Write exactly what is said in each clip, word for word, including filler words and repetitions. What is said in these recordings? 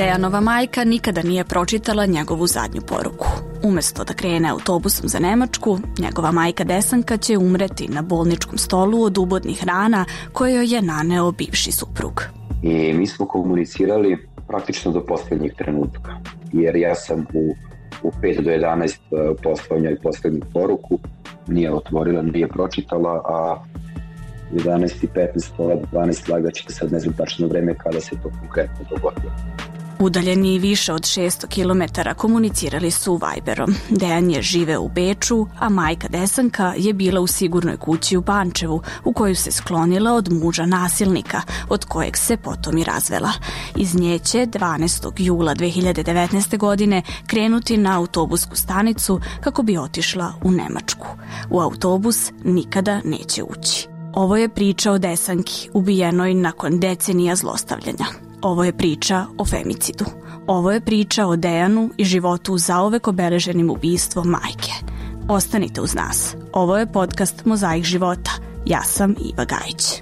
Dejanova majka nikada nije pročitala njegovu zadnju poruku. Umesto da krene autobusom za Nemačku, njegova majka Desanka će umreti na bolničkom stolu od ubodnih rana koje joj je naneo bivši suprug. I mi smo komunicirali praktično do posljednjeg trenutka, jer ja sam u, u pet do jedanaest poslao njoj posljednju poruku, nije otvorila, nije pročitala, a jedanaest i petnaest, pola dvanaest lagaće, sad ne znam tačno vreme kada se to konkretno dogodilo. Udaljeni više od šesto kilometara komunicirali su Viberom. Dejan je živeo u Beču, a majka Desanka je bila u sigurnoj kući u Pančevu, u koju se sklonila od muža nasilnika, od kojeg se potom i razvela. Iz nje će dvanaestog jula dve hiljade devetnaeste. godine krenuti na autobusku stanicu kako bi otišla u Nemačku. U autobus nikada neće ući. Ovo je priča o Desanki, ubijenoj nakon decenija zlostavljanja. Ovo je priča o femicidu. Ovo je priča o Dejanu i životu zauvek obeleženim ubistvom majke. Ostanite uz nas. Ovo je podcast Mozaik života. Ja sam Iva Gajić.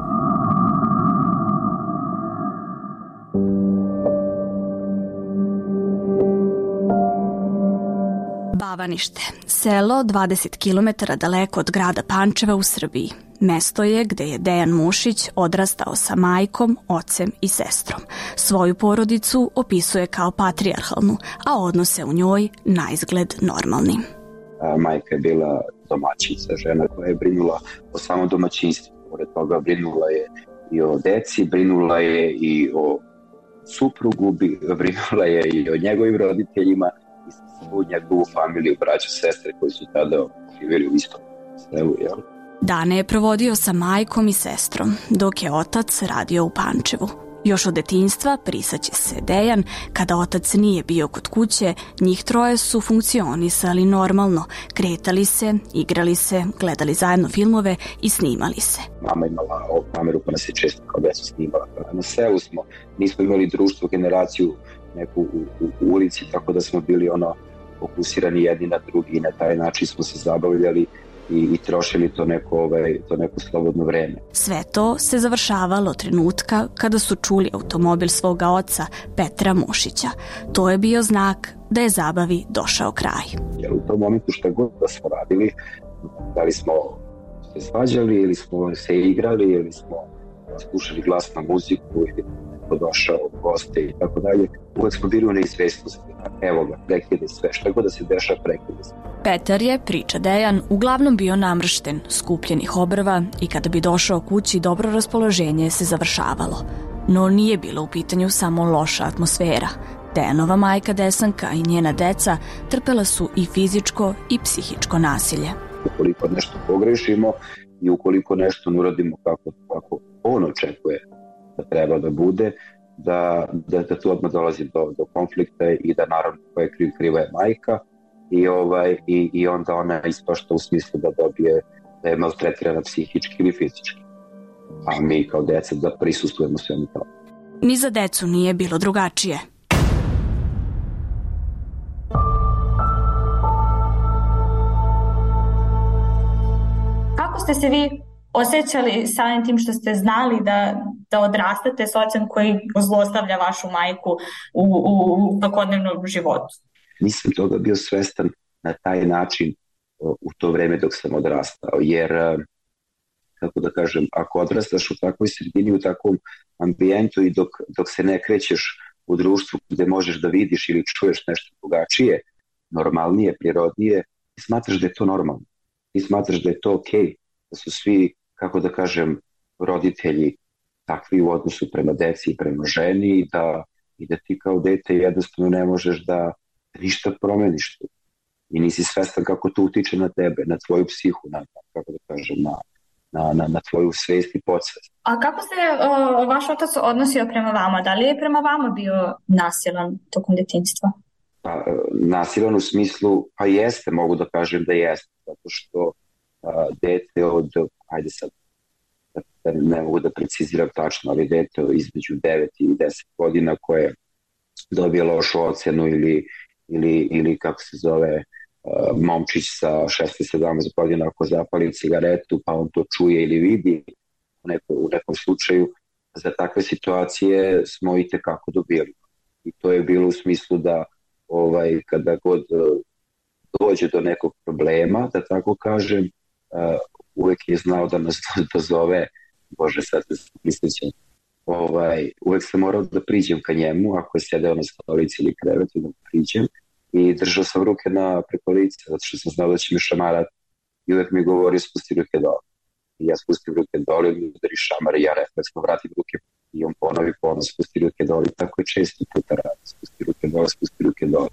Bavanište, selo dvadeset kilometara daleko od grada Pančeva u Srbiji. Mesto je gde je Dejan Mušić odrastao sa majkom, ocem i sestrom. Svoju porodicu opisuje kao patrijarhalnu, a odnose u njoj naizgled normalnim. Majka je bila domaćica, žena koja je brinula o samom domaćinstvu. Pored toga brinula je i o deci, brinula je i o suprugu, brinula je i o njegovim roditeljima i svu njegovu familiju, braću, sestre koji su tada živjeli u istom selu, jel? Dane je provodio sa majkom i sestrom, dok je otac radio u Pančevu. Još od detinjstva prisaće se Dejan, kada otac nije bio kod kuće, njih troje su funkcionisali normalno, kretali se, igrali se, gledali zajedno filmove i snimali se. Mama imala ovu kameru pa nas je često kao decu snimala. Na selu smo, nismo imali društvo, generaciju neku u, u, u ulici, tako da smo bili ono fokusirani jedni na drugi i na taj način smo se zabavljali i, i trošili to neko, ovaj, to neko slobodno vreme. Sve to se završavalo trenutka kada su čuli automobil svoga oca, Petra Mušića. To je bio znak da je zabavi došao kraj. Jer u tom momentu šta god da smo radili, da li smo se svađali ili smo se igrali ili smo slušali glasnu muziku ili neko došao goste i tako dalje, uvek smo bili u neizvestnosti. Evo ga, prekide sve, šta god da se dešava, prekide sve. Petar je, priča Dejan, uglavnom bio namršten, skupljenih obrva i kada bi došao kući, dobro raspoloženje se završavalo. No nije bilo u pitanju samo loša atmosfera. Dejanova majka Desanka i njena deca trpela su i fizičko i psihičko nasilje. Ukoliko nešto pogrešimo i ukoliko nešto ne uradimo kako, kako on očekuje da treba da bude, da, da, da tu odmah dolazi do, do konflikta i da naravno koja je kriv, kriva je majka i, ovaj, i, i onda ona ispašta u smislu da dobije, da je maltretirana psihički ili fizički. A mi kao deca da prisustujemo svemu to. Ni za decu nije bilo drugačije. Kako ste se vi osjećali samim tim što ste znali da, da odrastate s ocem koji zlostavlja vašu majku u, u, u svakodnevnom životu? Nisam toga bio svestan na taj način u to vreme dok sam odrastao, jer, kako da kažem, ako odrastaš u takvoj sredini, u takvom ambijentu i dok, dok se ne krećeš u društvu gde možeš da vidiš ili čuješ nešto drugačije, normalnije, prirodnije, ti smatraš da je to normalno. Ti smatraš da je to okej, okay, da su svi, kako da kažem, roditelji takvi u odnosu prema deci i prema ženi i da, i da ti kao dete jednostavno ne možeš da ništa promeniš tu. I nisi svestan kako to utiče na tebe, na tvoju psihu, na, kako da kažem, na, na, na, na tvoju svest i podsvest. A kako se o, vaš otac odnosio prema vama? Da li je prema vama bio nasilan tokom detinjstva? Pa, nasilan u smislu, pa jeste, mogu da kažem da jeste, zato što a, dete od, ajde sad, da ne mogu da preciziram tačno, ali dete između devet i deset godina koje dobije lošu ocenu ili, ili, ili kako se zove, uh, momčić sa šesnaest sedamnaest godina ako zapali cigaretu pa on to čuje ili vidi u, neko, u nekom slučaju, za takve situacije smo i tekako dobili. i to je bilo u smislu da ovaj, kada god dođe do nekog problema, da tako kažem, uh, uvek je znao da nas dozove, bože sad se mislećem, ovaj, uvek sam morao da priđem ka njemu, ako je sedeo na stolici ili krevetu, da priđem i držao sam ruke na preko lica, zato što sam znao da će mi šamarati i uvek mi govori spusti ruke dole. I ja spustim ruke dole, mi udari šamar i ja refleksno vratim ruke i on ponovi ponovno spusti ruke dole i tako je često puta radi, spusti ruke dole, spusti ruke dole.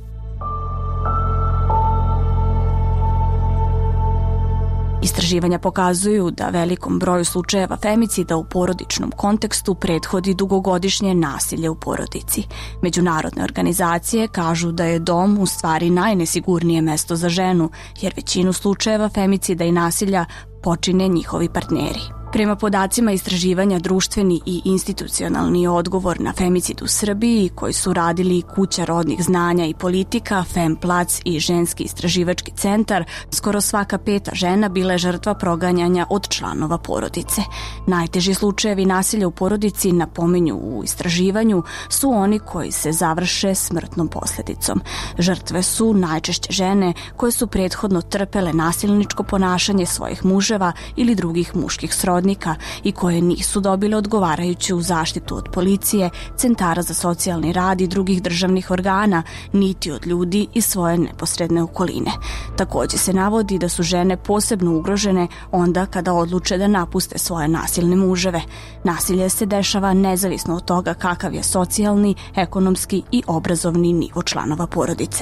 Istraživanja pokazuju da velikom broju slučajeva femicida u porodičnom kontekstu prethodi dugogodišnje nasilje u porodici. Međunarodne organizacije kažu da je dom u stvari najnesigurnije mesto za ženu, jer većinu slučajeva femicida i nasilja počine njihovi partneri. Prema podacima istraživanja društveni i institucionalni odgovor na femicid u Srbiji, koji su radili Kuća rodnih znanja i politika, Femplac i Ženski istraživački centar, skoro svaka peta žena bila je žrtva proganjanja od članova porodice. Najteži slučajevi nasilja u porodici, napominju u istraživanju, su oni koji se završe smrtnom posledicom. Žrtve su najčešće žene koje su prethodno trpele nasilničko ponašanje svojih muževa ili drugih muških srodnika i koje nisu dobile odgovarajuću zaštitu od policije, centara za socijalni rad i drugih državnih organa, niti od ljudi iz svoje neposredne okoline. Takođe se navodi da su žene posebno ugrožene onda kada odluče da napuste svoje nasilne muževe. Nasilje se dešava nezavisno od toga kakav je socijalni, ekonomski i obrazovni nivo članova porodice.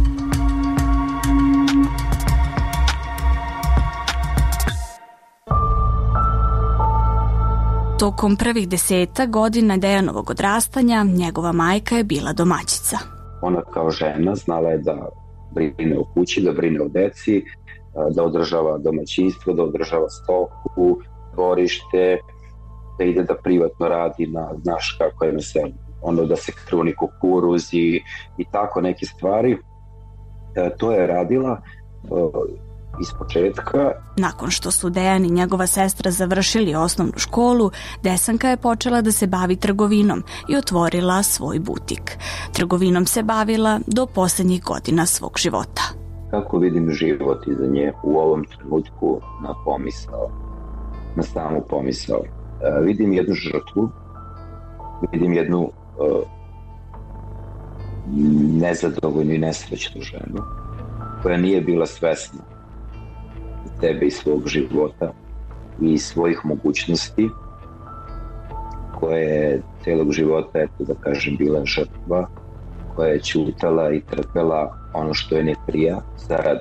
Tokom prvih deseta godina Dejanovog odrastanja njegova majka je bila domaćica. Ona kao žena znala je da brine o kući, da brine o deci, da održava domaćinstvo, da održava stoku, dvorište, da ide da privatno radi na, znaš kako je na selu, ono da se kruni kukuruzi i tako neke stvari. To je radila iz početka. Nakon što su Dejan i njegova sestra završili osnovnu školu, Desanka je počela da se bavi trgovinom i otvorila svoj butik. Trgovinom se bavila do poslednjih godina svog života. Kako vidim život iza nje u ovom trenutku na pomisao, na samu pomisao. Uh, vidim jednu žrtvu, vidim jednu uh, nezadovoljnu i nesrećnu ženu koja nije bila svesna sebe i svog života i svojih mogućnosti, koja je celog života, eto da kažem, bila žrtva, koja je ćutala i trpela ono što je ne prija, zarad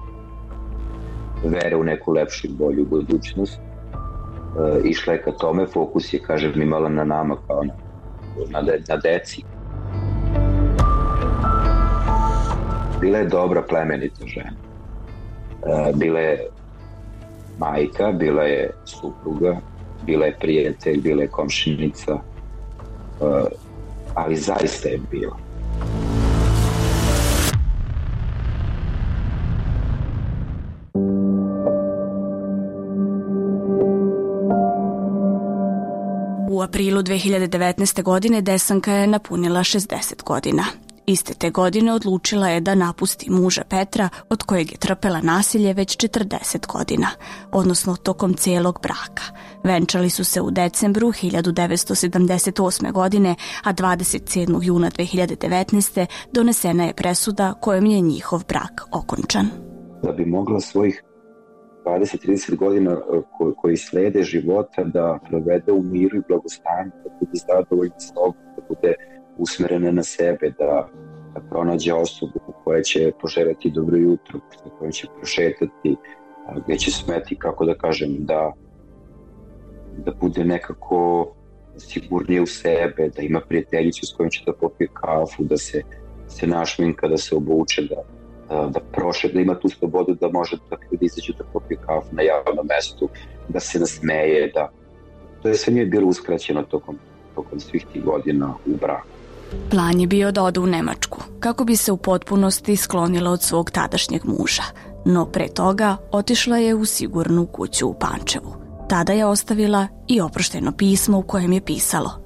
vere u neku lepšu i bolju budućnost. E, išla je ka tome, fokus je, kažem, imala na nama kao na, na, de, na deci. Bila je dobra, plemenita žena. E, bila je majka, bila je supruga, bila je prijatelj, bila je komšinica, uh, ali zaista je bila. U aprilu dve hiljade devetnaeste. godine Desanka je napunila šezdeset godina. Iste te godine odlučila je da napusti muža Petra, od kojeg je trpela nasilje već četrdeset godina, odnosno tokom celog braka. Venčali su se u decembru hiljadu devetsto sedamdeset osme. godine, a dvadeset sedmog juna dve hiljade devetnaeste. donesena je presuda kojom je njihov brak okončan. Da bi mogla svojih dvadeset do trideset godina ko, koji slede života da provede u miru i blagostanju, da bude zadovoljna sobom, da bude usmerena na sebe, da, da pronađe osobu koja će poželjeti dobro jutro, koja će prošetati, gde će smeti, kako da kažem, da, da bude nekako sigurnije u sebe, da ima prijateljicu s kojom će da popije kafu, da se, se našminka, da se obuče, da, da, da prošeta, da ima tu slobodu da može da ljudi izađu da popije kafu na javnom mestu, da se nasmeje, da to je sve nije bilo uskraćeno tokom, tokom svih tih godina u braku. Plan je bio da ode u Nemačku, kako bi se u potpunosti sklonila od svog tadašnjeg muža, no pre toga otišla je u sigurnu kuću u Pančevu. Tada je ostavila i oprošteno pismo u kojem je pisalo: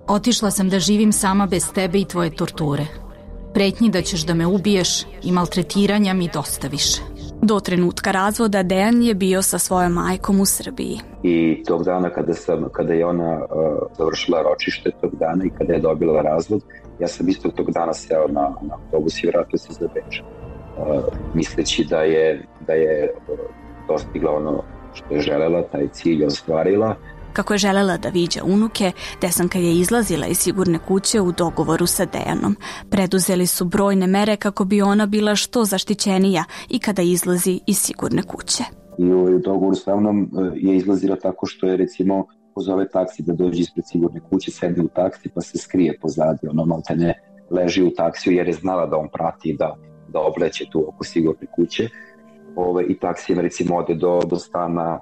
Otišla sam da živim sama bez tebe i tvoje torture. Pretnji da ćeš da me ubiješ i maltretiranja mi dosta više. Do trenutka razvoda Dejan je bio sa svojom majkom u Srbiji. I tog dana kada, sam, kada je ona uh, završila ročište tog dana i kada je dobila razvod, ja sam isto tog dana seo na, na autobus i vratio se za Beč. Uh, misleći da je, da je uh, dostigla ono što je želela, taj cilj ostvarila. Kako je želela da viđa unuke, Desanka je izlazila iz sigurne kuće u dogovoru sa Dejanom. Preduzeli su brojne mere kako bi ona bila što zaštićenija i kada izlazi iz sigurne kuće. I u dogovoru sa mnom je izlazila tako što je recimo pozove taksi da dođe ispred sigurne kuće, sedne u taksi pa se skrije pozadi, ono malte ne leži u taksiju jer je znala da on prati da, da obleće tu oko sigurne kuće. Ove, i taksijem recimo ode do, do stana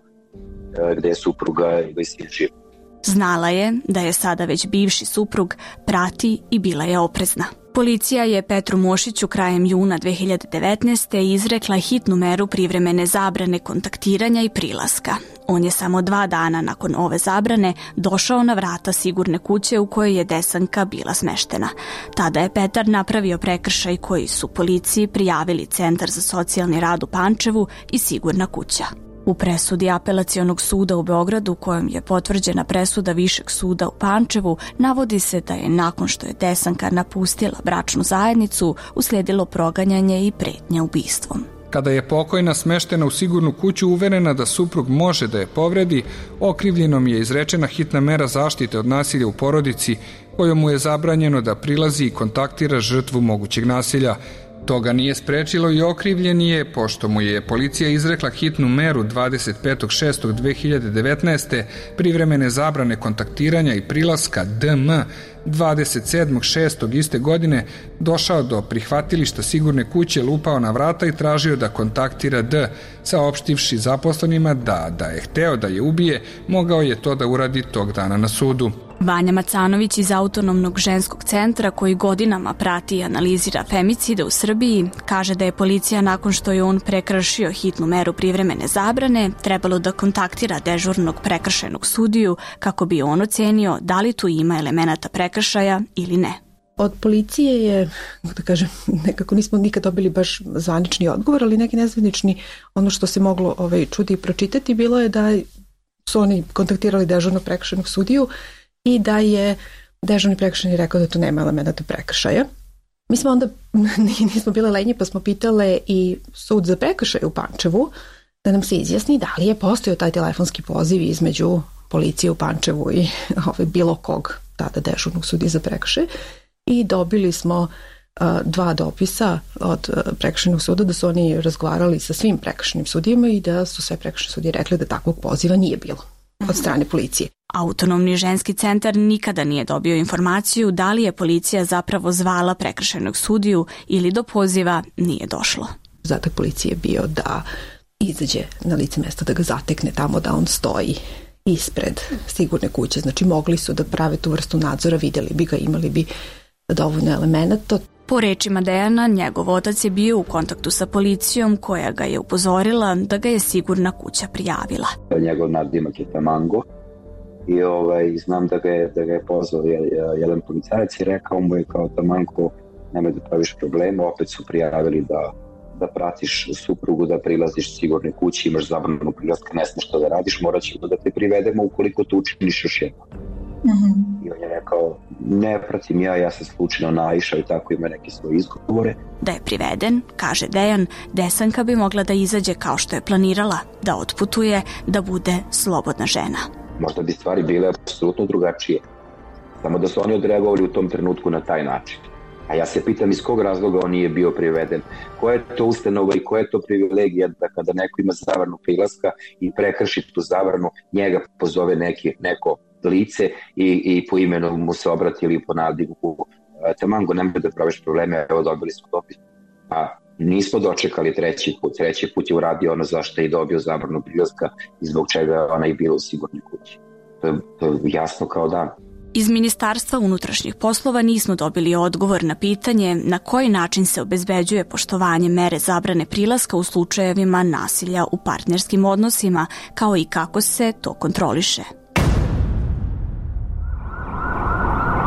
gde je supruga i sin živ. Znala je da je sada već bivši suprug, prati i bila je oprezna. Policija je Petru Mošiću krajem juna dve hiljade devetnaeste. izrekla hitnu meru privremene zabrane kontaktiranja i prilaska. On je samo dva dana nakon ove zabrane došao na vrata sigurne kuće u kojoj je Desanka bila smeštena. Tada je Petar napravio prekršaj koji su policiji prijavili Centar za socijalni rad u Pančevu i sigurna kuća. U presudi Apelacionog suda u Beogradu, kojom je potvrđena presuda Višeg suda u Pančevu, navodi se da je nakon što je Desanka napustila bračnu zajednicu, uslijedilo proganjanje i pretnje ubistvom. Kada je pokojna smeštena u sigurnu kuću uverena da suprug može da je povredi, okrivljenom je izrečena hitna mera zaštite od nasilja u porodici, kojom mu je zabranjeno da prilazi i kontaktira žrtvu mogućeg nasilja. Toga nije sprečilo i okrivljeni je, pošto mu je policija izrekla hitnu meru dvadeset petog šestog dve hiljade devetnaeste. privremene zabrane kontaktiranja i prilaska D M dvadeset sedmog šestog iste godine došao do prihvatilišta sigurne kuće, lupao na vrata i tražio da kontaktira D, saopštivši zaposlenima da, da je hteo da je ubije, mogao je to da uradi tog dana na sudu. Vanja Macanović iz Autonomnog ženskog centra, koji godinama prati i analizira femicide u Srbiji, kaže da je policija nakon što je on prekršio hitnu meru privremene zabrane trebalo da kontaktira dežurnog prekršajnog sudiju kako bi on ocenio da li tu ima elemenata prekršaja ili ne. Od policije je, da kažem, nekako nismo nikad dobili baš zvanični odgovor, ali neki nezvanični, ono što se moglo ovaj, čuti i pročitati bilo je da su oni kontaktirali dežurnog prekršajnog sudiju i da je dežurni prekršajni rekao da tu nema elemenata prekršaja. Mi smo onda, nismo bile lenje, pa smo pitale i sud za prekršaje u Pančevu da nam se izjasni da li je postojao taj telefonski poziv između policije u Pančevu i ovaj, bilo kog tada dežurnog sudije za prekršaje. I dobili smo uh, dva dopisa od uh, prekršajnog suda da su oni razgovarali sa svim prekršajnim sudijama i da su sve prekršajne sudije rekli da takvog poziva nije bilo od strane policije. Autonomni ženski centar nikada nije dobio informaciju da li je policija zapravo zvala prekršajnog sudiju ili do poziva nije došlo. Zadatak policije je bio da izađe na lice mesta, da ga zatekne tamo da on stoji ispred sigurne kuće. Znači mogli su da prave tu vrstu nadzora, videli bi ga, imali bi dovoljno elemenata. Po rečima Dejana, njegov otac je bio u kontaktu sa policijom koja ga je upozorila da ga je sigurna kuća prijavila. Njegov nadimak je Tamango i ovaj, znam da ga je, da ga je pozvao jedan policajac i rekao mu je kao Tamango, nemoj da praviš problema, opet su prijavili da, da pratiš suprugu, da prilaziš sigurne kući, imaš zabranu prilaska, ne znaš što da radiš, morat ćemo da te privedemo ukoliko to učiniš još jedno. Mm-hmm. I on je rekao, ne pratim ja, ja sam slučajno naišao i tako ima neke svoje izgovore. Da je priveden, kaže Dejan, Desanka bi mogla da izađe kao što je planirala, da otputuje, da bude slobodna žena. Možda bi stvari bile apsolutno drugačije, samo da su oni odreagovali u tom trenutku na taj način. A ja se pitam iz kog razloga on nije bio priveden. Koja je to ustanova i koja je to privilegija da kada neko ima zabranu prilaska i prekrši tu zabranu, njega pozove neki, neko lice i, i po imenu mu se obrati ili po nadivu. Tamango, nemoj da praviš probleme, evo dobili smo dopis. A nismo dočekali treći put. Treći put je uradio ono zašto je dobio zabranu prilaska i zbog čega ona i bila u sigurnoj kući. To je, to je jasno kao dan. Iz Ministarstva unutrašnjih poslova nismo dobili odgovor na pitanje na koji način se obezbeđuje poštovanje mere zabrane prilaska u slučajevima nasilja u partnerskim odnosima, kao i kako se to kontroliše.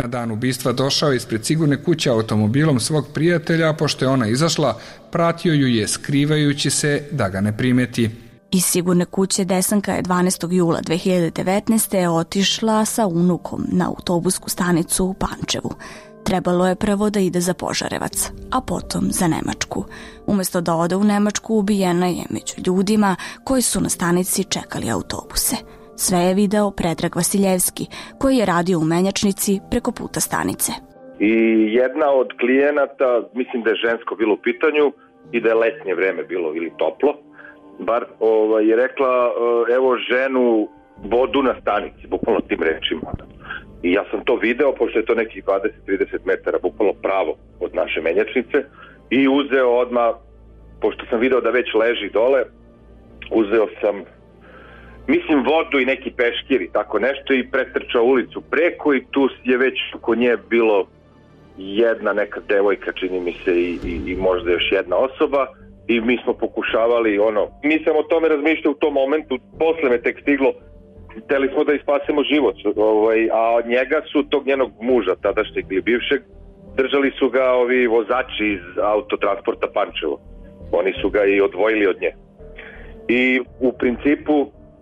Na dan ubistva došao je ispred sigurne kuće automobilom svog prijatelja, a pošto je ona izašla, pratio ju je skrivajući se da ga ne primeti. Iz sigurne kuće Desanka je dvanaestog jula dve hiljade devetnaeste. otišla sa unukom na autobusku stanicu u Pančevu. Trebalo je prvo da ide za Požarevac, a potom za Nemačku. Umesto da ode u Nemačku, ubijena je među ljudima koji su na stanici čekali autobuse. Sve je video Predrag Vasiljevski, koji je radio u menjačnici preko puta stanice. I jedna od klijenata, mislim da je žensko bilo u pitanju i da je letnje vreme bilo ili toplo, bar ovaj, je rekla evo ženu vodu na stanici, bukvalno tim rečima. I ja sam to video, pošto je to nekih dvadeset do trideset metara, bukvalno pravo od naše menjačnice, i uzeo odmah, pošto sam video da već leži dole, uzeo sam, mislim, vodu i neki peškir i tako nešto i pretrčao ulicu preko i tu je već oko nje bilo jedna neka devojka, čini mi se, i, i, i možda još jedna osoba. I mi smo pokušavali, ono, nisam o tome razmišljao u tom momentu, posle me tek stiglo, hteli smo da ispasemo život, ovaj, a od njega su tog njenog muža, tadašnjeg ili bivšeg, držali su ga ovi vozači iz autotransporta Pančevo. Oni su ga i odvojili od nje. I u principu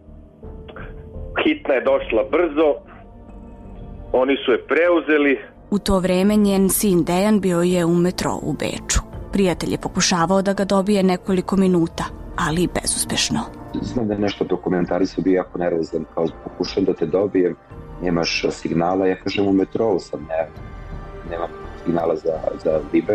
hitna je došla brzo, oni su je preuzeli. U to vreme njen sin Dejan bio je u metrou u Beču. Prijatelj je pokušavao da ga dobije nekoliko minuta, ali bezuspešno. Znam da je nešto dokumentari su bio jako nervozan, kao pokušam da te dobijem, nemaš signala, ja kažem u metrou sam, ne, nemam signala za, za Viber.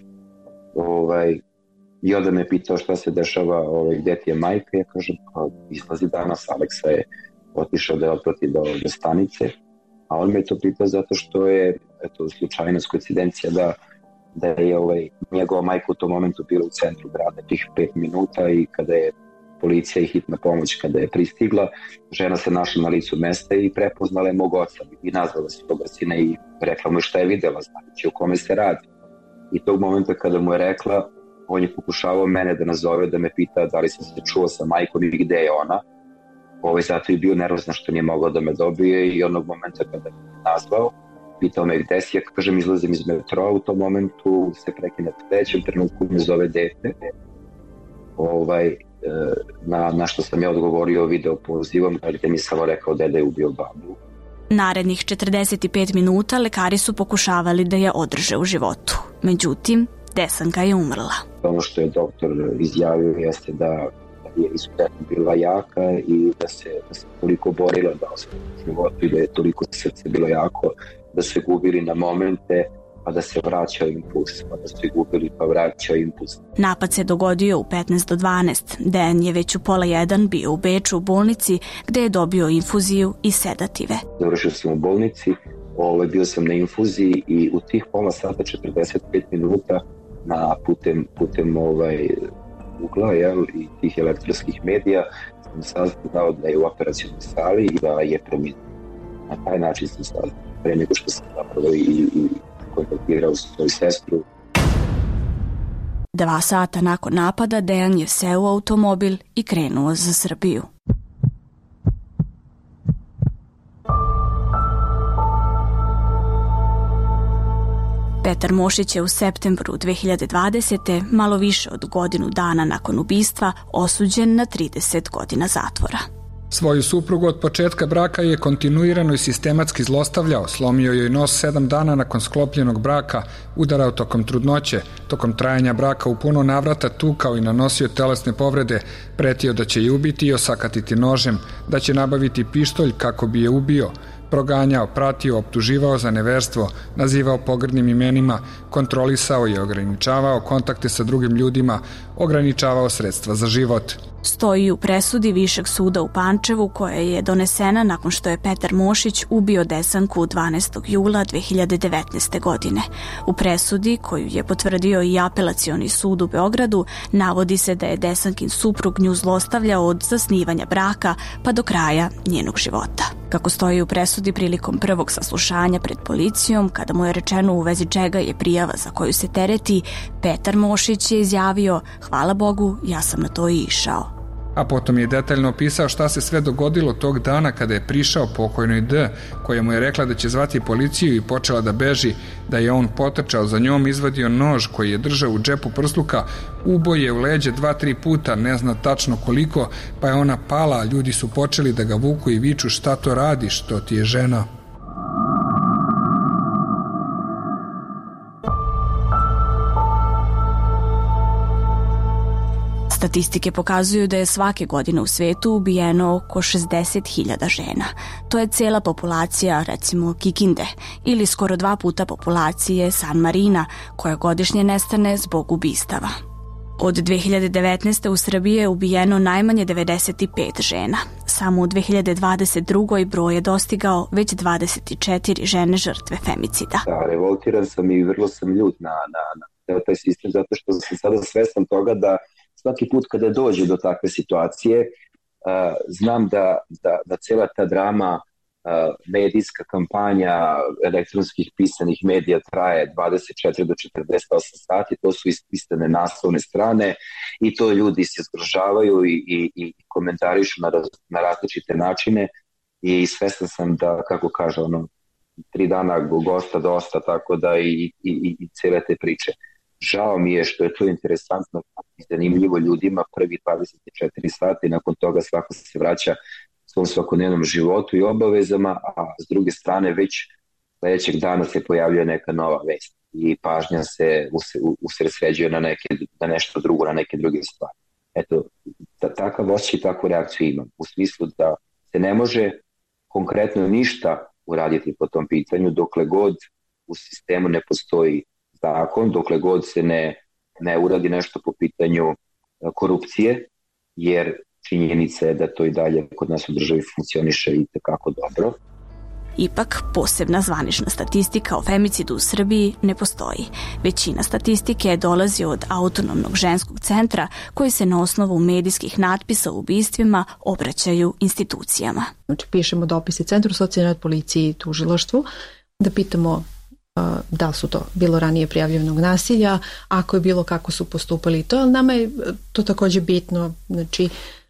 Ovaj, I onda me pitao šta se dešava, ovaj, gde ti je majka, ja kažem kao izlazi danas, Aleksa je otišao da je otprati do, do stanice, a on me to pitao zato što je, eto, slučajnost, koincidencija da da je ovaj, njegova majka u tom momentu bila u centru grada tih pet minuta i kada je policija i hitna pomoć kada je pristigla, žena se našla na licu mesta i prepoznala je mog oca i nazvala se toga sina i rekla mu šta je videla, znači o kome se radi. I tog momenta kada mu je rekla, on je pokušavao mene da nazove, da me pita da li sam se čuo sa majkom i gde je ona. Ovaj, zato je bio nervozan što nije mogao da me dobije i onog momenta kada me nazvao, pitao me gde si, ja kažem izlazim iz metroa, u tom momentu se prekine u trećem trenutku, me zove dete. Ovaj, na, na što sam ja odgovorio video pozivom, gde mi samo rekao deda je ubio babu. Narednih četrdeset pet minuta lekari su pokušavali da je održe u životu. Međutim, Desanka je umrla. Ono što je doktor izjavio jeste da je izuzetno bila jaka i da se, da se toliko borila da ostane u životu i da je toliko srce bilo jako da su je gubili na momente, pa da se vraćao impuls, pa da su je gubili pa vraćao impuls. Napad se dogodio u petnaest do dvanaest. Dejan je već u pola jedan bio u Beču u bolnici gde je dobio infuziju i sedative. Završio sam u bolnici, ovaj, bio sam na infuziji i u tih pola sata četrdeset pet minuta na putem, putem ovaj, ugla, jel, i tih elektronskih medija sam saznao da je u operacionoj sali i da je preminuo. Na taj način sam saznao, pre nego što sam zapravo i, i kontaktirao svoju sestru. Dva sata nakon napada Dejan je seo u automobil i krenuo za Srbiju. Petar Mošić je u septembru dve hiljade dvadesete. malo više od godinu dana nakon ubistva osuđen na trideset godina zatvora. Svoju suprugu od početka braka je kontinuirano i sistematski zlostavljao, slomio joj nos sedam dana nakon sklopljenog braka, udarao tokom trudnoće, tokom trajanja braka u puno navrata tukao i nanosio telesne povrede, pretio da će je ubiti i osakatiti nožem, da će nabaviti pištolj kako bi je ubio, proganjao, pratio, optuživao za neverstvo, nazivao pogrdnim imenima, kontrolisao i ograničavao kontakte sa drugim ljudima, ograničavao sredstva za život. Stoji u presudi Višeg suda u Pančevu koja je donesena nakon što je Petar Mošić ubio Desanku dvanaestog jula dve hiljade devetnaeste. godine. U presudi, koju je potvrdio i Apelacioni sud u Beogradu, navodi se da je Desankin suprug nju zlostavljao od zasnivanja braka pa do kraja njenog života. Kako stoji u presudi prilikom prvog saslušanja pred policijom, kada mu je rečeno u vezi čega je prijava za koju se tereti, Petar Mošić je izjavio: "Hvala Bogu, ja sam na to i išao." A potom je detaljno opisao šta se sve dogodilo tog dana kada je prišao pokojnoj D, koja mu je rekla da će zvati policiju i počela da beži, da je on potrčao za njom, izvadio nož koji je držao u džepu prsluka, uboje u leđe dva, tri puta, ne zna tačno koliko, pa je ona pala, a ljudi su počeli da ga vuku i viču šta to radiš, to ti je žena. Statistike pokazuju da je svake godine u svetu ubijeno oko šezdeset hiljada žena. To je cela populacija, recimo, Kikinde, ili skoro dva puta populacije San Marina, koja godišnje nestane zbog ubistava. Od dve hiljade devetnaeste. u Srbiji je ubijeno najmanje devedeset pet žena. Samo u dve hiljade dvadeset druge. broj je dostigao već dvadeset četiri žene žrtve femicida. Da, revoltiran sam i vrlo sam ljut na, na, na taj sistem, zato što sam sada svestan toga da svaki put kada dođe do takve situacije, uh, znam da, da, da cela ta drama, uh, medijska kampanja elektronskih pisanih medija traje dvadeset četiri do četrdeset osam sati, to su ispisane naslovne strane i to ljudi se zgrožavaju i, i, i komentarišu na, raz, na različite načine i svestan sam da, kako kaže, ono, tri dana gosta dosta, tako da i, i, i, i cele te priče. Žao mi je što je to interesantno i zanimljivo ljudima prvi dvadeset četiri sata i nakon toga svako se vraća svom svakodnevnom životu i obavezama, a s druge strane već sledećeg dana se pojavljuje neka nova vest i pažnja se usredsređuje na, neke, na nešto drugo, na neke druge stvari. Eto, takav osjećaj i takvu reakciju imam, u smislu da se ne može konkretno ništa uraditi po tom pitanju dokle god u sistemu ne postoji zakon, dokle god se ne, ne uradi nešto po pitanju korupcije, jer činjenica je da to i dalje kod nas u državi funkcioniše i tekako dobro. Ipak, posebna zvanična statistika o femicidu u Srbiji ne postoji. Većina statistike dolazi od Autonomnog ženskog centra koji se na osnovu medijskih natpisa o ubistvima obraćaju institucijama. Znači, pišemo dopise Centru socijalne policiji i tužilaštvu da pitamo da li su to bilo ranije prijavljenog nasilja, ako je bilo kako su postupali to, ali nama je to takođe bitno, znači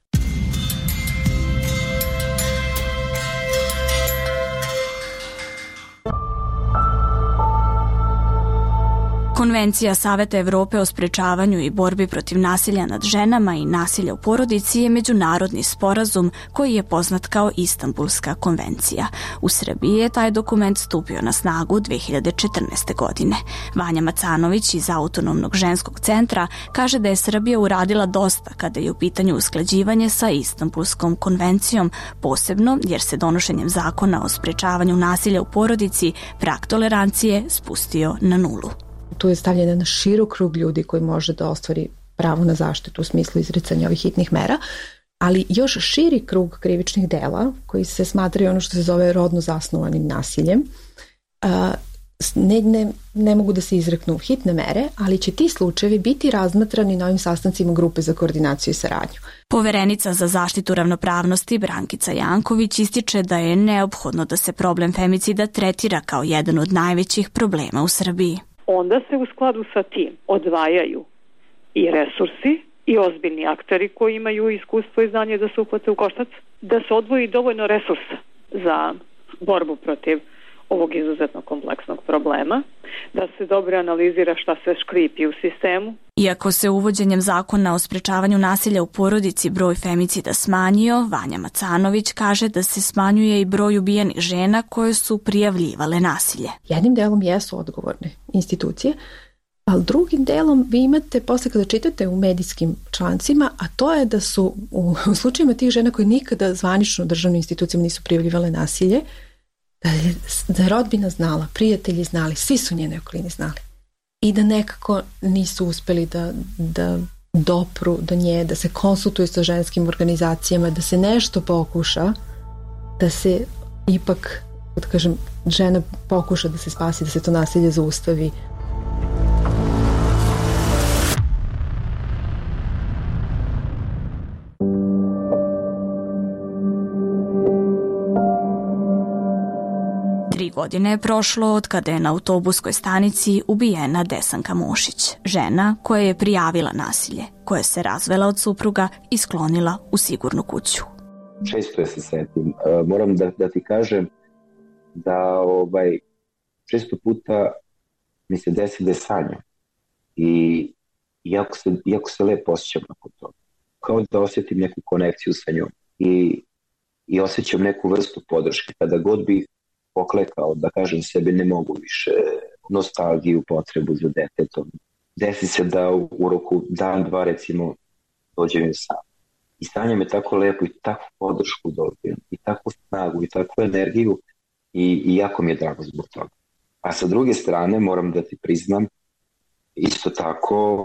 Konvencija Saveta Evrope o sprečavanju i borbi protiv nasilja nad ženama i nasilja u porodici je međunarodni sporazum koji je poznat kao Istanbulska konvencija. U Srbiji je taj dokument stupio na snagu dve hiljade četrnaeste. godine. Vanja Macanović iz Autonomnog ženskog centra kaže da je Srbija uradila dosta kada je u pitanju usklađivanje sa Istanbulskom konvencijom, posebno jer se donošenjem zakona o sprečavanju nasilja u porodici prag tolerancije spustio na nulu. Tu je stavljen jedan širok krug ljudi koji može da ostvari pravo na zaštitu u smislu izricanja ovih hitnih mera, ali još širi krug krivičnih dela koji se smatraju ono što se zove rodno zasnovanim nasiljem. Ne, ne, ne mogu da se izreknu hitne mere, ali će ti slučajevi biti razmatrani na ovim sastancima grupe za koordinaciju i saradnju. Poverenica za zaštitu ravnopravnosti Brankica Janković ističe da je neophodno da se problem femicida tretira kao jedan od najvećih problema u Srbiji. Onda se u skladu sa tim odvajaju i resursi i ozbiljni akteri koji imaju iskustvo i znanje da se uhvate u koštac, da se odvoji dovoljno resursa za borbu protiv ovog izuzetno kompleksnog problema, da se dobro analizira šta se škripi u sistemu. Iako se uvođenjem zakona o sprečavanju nasilja u porodici broj femicida smanjio, Vanja Macanović kaže da se smanjuje i broj ubijenih žena koje su prijavljivale nasilje. Jednim delom jesu odgovorne institucije, ali drugim delom vi imate posle kada čitate u medijskim člancima, a to je da su u, u slučajima tih žena koje nikada zvanično državnim institucijama nisu prijavljivale nasilje, da je, da je rodbina znala, prijatelji znali, svi su njene okolini znali i da nekako nisu uspeli da, da dopru do nje, da se konsultuju sa ženskim organizacijama, da se nešto pokuša, da se ipak, da kažem, žena pokuša da se spasi, da se to nasilje zaustavi. godina je prošlo od kada je na autobuskoj stanici ubijena Desanka Mošić, žena koja je prijavila nasilje, koja se razvela od supruga i sklonila u sigurnu kuću. Često je se setim. Moram da, da ti kažem da ovaj, često puta mi se desi da je sanjam i jako se, jako se lepo osjećam nakon toga. Kao da osjetim neku konekciju sa njom i, i osjećam neku vrstu podrške. Kada god bih poklekao da kažem sebi ne mogu više, nostalgiju, potrebu za detetom. Desi se da u, u roku dan, dva recimo dođem im sam. I sanjam je tako lepo i takvu podršku dobijem i takvu snagu i takvu energiju i, i jako mi je drago zbog toga. A sa druge strane moram da ti priznam isto tako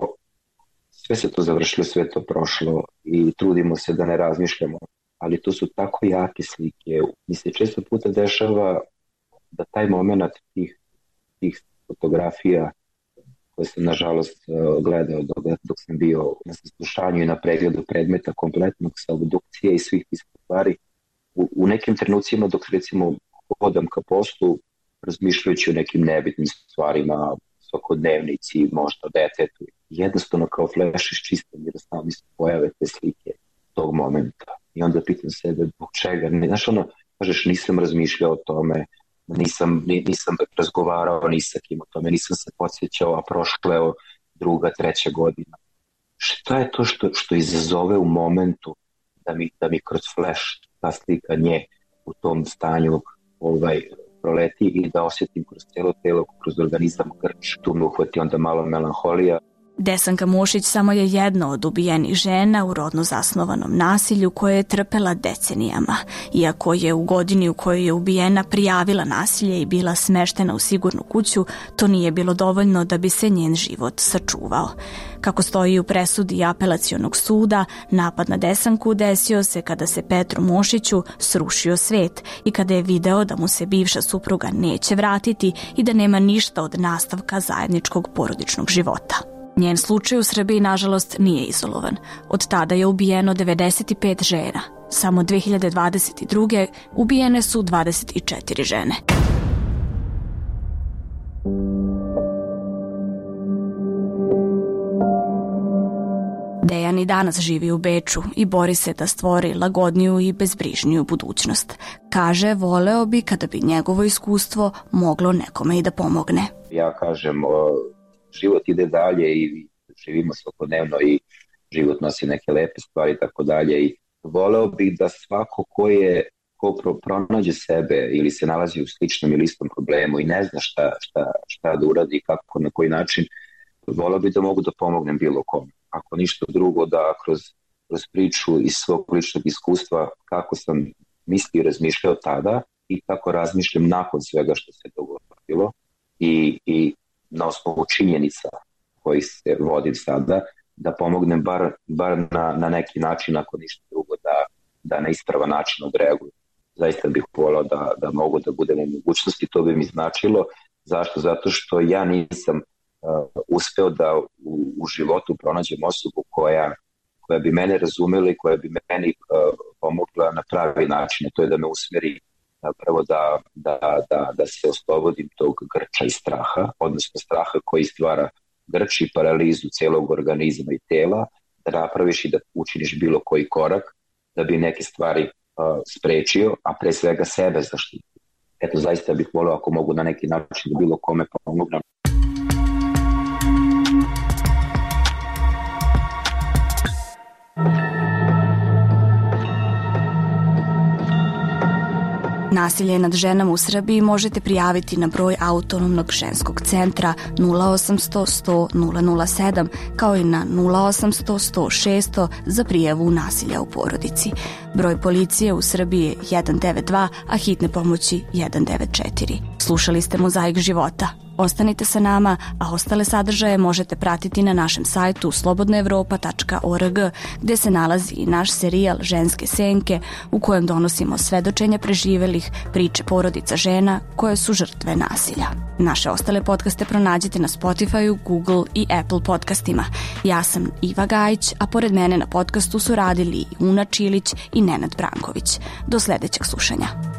sve se to završilo, sve to prošlo i trudimo se da ne razmišljamo, ali to su tako jake slike. Mi se često puta dešava da taj moment tih, tih fotografija koje sam nažalost gledao dok, dok sam bio na saslušanju i na pregledu predmeta kompletnog sa obdukcije i svih tih stvari, u, u nekim trenucima dok recimo hodam ka poslu razmišljajući o nekim nebitnim stvarima, svakodnevnici, možda detetu, jednostavno kao fleš iščistam jer sami se pojave te slike tog momenta. I onda pitam sebe zbog čega. Znaš ono, kažeš nisam razmišljao o tome, nisam, nisam razgovarao ni sa kim o tome, nisam se podsjećao, a prošla je druga, treća godina. Šta je to što, što izazove u momentu da mi, da mi kroz flash ta slika nje u tom stanju ovaj, proleti i da osjetim kroz celo telo, kroz organizam grč, tu me uhvati onda malo melanholija. Desanka Mošić samo je jedna od ubijenih žena u rodno zasnovanom nasilju koje je trpela decenijama. Iako je u godini u kojoj je ubijena prijavila nasilje i bila smeštena u sigurnu kuću, to nije bilo dovoljno da bi se njen život sačuvao. Kako stoji u presudi apelacionog suda, napad na Desanku desio se kada se Petru Mošiću srušio svet i kada je video da mu se bivša supruga neće vratiti i da nema ništa od nastavka zajedničkog porodičnog života. Njen slučaj u Srbiji, nažalost, nije izolovan. Od tada je ubijeno devedeset pet žena. Samo dve hiljade dvadeset druge ubijene su dvadeset četiri žene. Dejan i danas živi u Beču i bori se da stvori lagodniju i bezbrižniju budućnost. Kaže, voleo bi kada bi njegovo iskustvo moglo nekome i da pomogne. Ja kažem, život ide dalje i živimo svakodnevno i život nosi neke lepe stvari i tako dalje i voleo bih da svako ko je ko pronađe sebe ili se nalazi u sličnom ili istom problemu i ne zna šta, šta, šta da uradi, kako, na koji način, voleo bih da mogu da pomognem bilo kome. Ako ništa drugo, da kroz, kroz priču iz svog ličnog iskustva kako sam mislio i razmišljao tada i kako razmišljam nakon svega što se dogodilo i, i na osnovu činjenica koji se vodim sada, da pomognem bar, bar na, na neki način, ako ništa drugo, da, da na ispravan način odreagujem. Zaista bih volao da, da mogu da budem u mogućnosti, to bi mi značilo. Zašto? Zato što ja nisam uh, uspeo da u, u životu pronađem osobu koja, koja bi mene razumela i koja bi meni uh, pomogla na pravi način. To je da me usmeri prvo da, da, da, da se oslobodim tog grča i straha, odnosno straha koji stvara grč i paralizu celog organizma i tela, da napraviš i da učiniš bilo koji korak da bi neke stvari uh, sprečio, a pre svega sebe zaštitio. Eto, zaista bih volio ako mogu na neki način da bilo kome pomognem. Nasilje nad ženama u Srbiji možete prijaviti na broj Autonomnog ženskog centra nula osamsto sto nula nula sedam kao i na nula osamsto sto šesto za prijavu nasilja u porodici. Broj policije u Srbiji je jedan devet dva, a hitne pomoći jedan devet četiri. Slušali ste Mozaik života. Ostanite sa nama, a ostale sadržaje možete pratiti na našem sajtu slobodna evropa tačka org, gde se nalazi i naš serijal Ženske senke, u kojem donosimo svedočenja preživelih, priče porodica žena koje su žrtve nasilja. Naše ostale podcaste pronađite na Spotify, Google i Apple podcastima. Ja sam Iva Gajić, a pored mene na podcastu su radili Una Čilić i Nenad Branković. Do sledećeg slušanja.